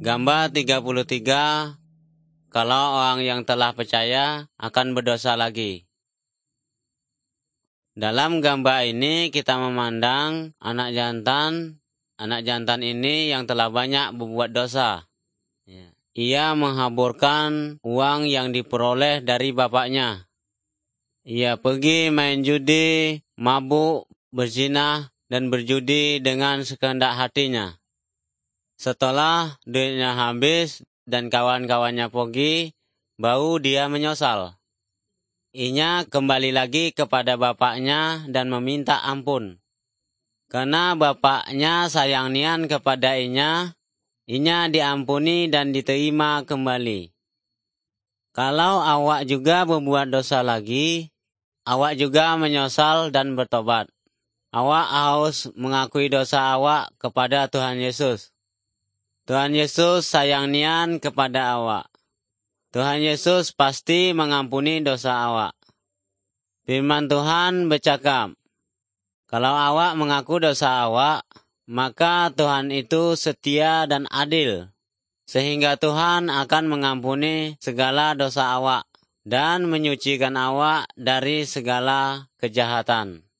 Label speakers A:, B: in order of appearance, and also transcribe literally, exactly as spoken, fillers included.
A: Gambar tiga puluh tiga, kalau orang yang telah percaya akan berdosa lagi. Dalam gambar ini kita memandang anak jantan. Anak jantan ini yang telah banyak berbuat dosa. Ia menghaburkan uang yang diperoleh dari bapaknya. Ia pergi main judi, mabuk, berzina, dan berjudi dengan sekehendak hatinya. Setelah duitnya habis dan kawan-kawannya pergi, baru dia menyesal. Inya kembali lagi kepada bapaknya dan meminta ampun. Karena bapaknya sayang nian kepada inya, inya diampuni dan diterima kembali. Kalau awak juga berbuat dosa lagi, awak juga menyesal dan bertobat. Awak harus mengakui dosa awak kepada Tuhan Yesus. Tuhan Yesus sayang nian kepada awak. Tuhan Yesus pasti mengampuni dosa awak. Firman Tuhan bercakap, kalau awak mengaku dosa awak, maka Tuhan itu setia dan adil, sehingga Tuhan akan mengampuni segala dosa awak dan menyucikan awak dari segala kejahatan.